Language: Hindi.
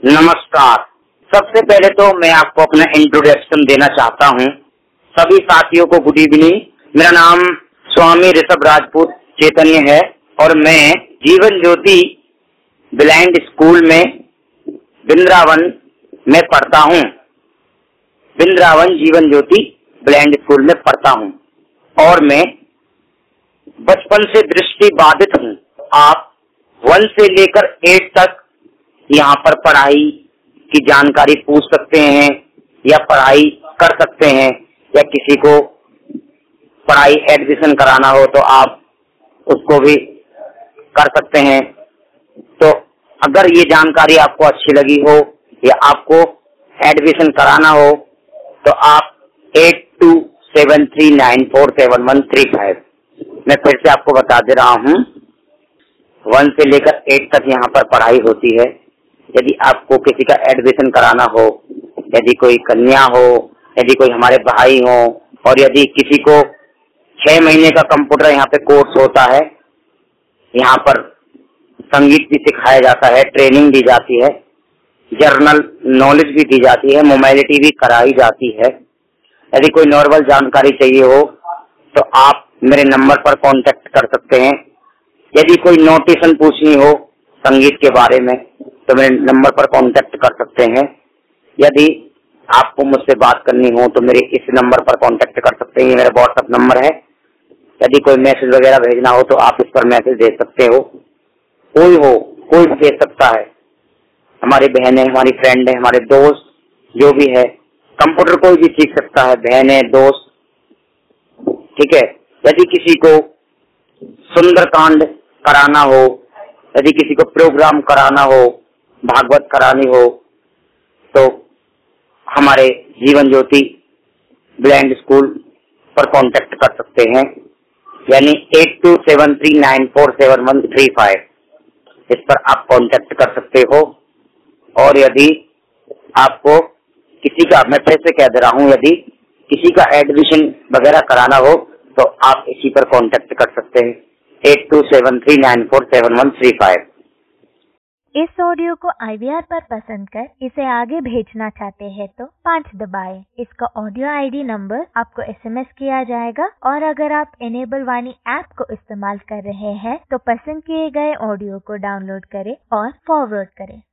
नमस्कार। सबसे पहले तो मैं आपको अपना इंट्रोडक्शन देना चाहता हूँ। सभी साथियों को गुड इवनिंग। मेरा नाम स्वामी ऋषभ राजपूत चैतन्य है और मैं जीवन ज्योति ब्लाइंड स्कूल में वृंदावन में पढ़ता हूँ। वृंदावन जीवन ज्योति ब्लाइंड स्कूल में पढ़ता हूँ और मैं बचपन से दृष्टि बाधित हूँ। आप 1 से लेकर 8 तक यहाँ पर पढ़ाई की जानकारी पूछ सकते हैं या पढ़ाई कर सकते हैं, या किसी को पढ़ाई एडमिशन कराना हो तो आप उसको भी कर सकते हैं। तो अगर ये जानकारी आपको अच्छी लगी हो या आपको एडमिशन कराना हो तो आप 8273947135, मैं फिर से आपको बता दे रहा हूँ, 1 से लेकर 8 तक यहाँ पर पढ़ाई होती है। यदि आपको किसी का एडमिशन कराना हो, यदि कोई कन्या हो, यदि कोई हमारे भाई हो, और यदि किसी को 6 महीने का कंप्यूटर यहाँ पे कोर्स होता है, यहाँ पर संगीत भी सिखाया जाता है, ट्रेनिंग दी जाती है, जर्नल नॉलेज भी दी जाती है, मोबाइलिटी भी कराई जाती है। यदि कोई नॉर्मल जानकारी चाहिए हो तो आप मेरे नंबर पर कांटेक्ट कर सकते हैं। यदि कोई नोटेशन पूछनी हो संगीत के बारे में तो मेरे नंबर पर कांटेक्ट कर सकते हैं। यदि आपको मुझसे बात करनी हो तो मेरे इस नंबर पर कांटेक्ट कर सकते हैं, ये मेरा व्हाट्सएप नंबर है। यदि कोई मैसेज वगैरह भेजना हो तो आप इस पर मैसेज भेज सकते हो। कोई भी भेज सकता है, हमारी बहन है, हमारी फ्रेंड है, हमारे दोस्त जो भी है। कंप्यूटर कोई भी सीख सकता है, बहन है, दोस्त, ठीक है। यदि किसी को सुंदरकांड कराना हो, यदि किसी को प्रोग्राम कराना हो, भागवत करानी हो तो हमारे जीवन ज्योति ब्लाइंड स्कूल पर कांटेक्ट कर सकते हैं, यानी 8273947135, इस पर आप कांटेक्ट कर सकते हो। और यदि आपको किसी का, मैं फिर से कह दे रहा हूँ, यदि किसी का एडमिशन वगैरह कराना हो तो आप इसी पर कांटेक्ट कर सकते हैं, 8273947135। इस ऑडियो को IVR पर पसंद कर इसे आगे भेजना चाहते हैं तो 5 दबाएं। इसका ऑडियो ID नंबर आपको SMS किया जाएगा, और अगर आप इनेबल वाणी ऐप को इस्तेमाल कर रहे हैं तो पसंद किए गए ऑडियो को डाउनलोड करें और फॉरवर्ड करें।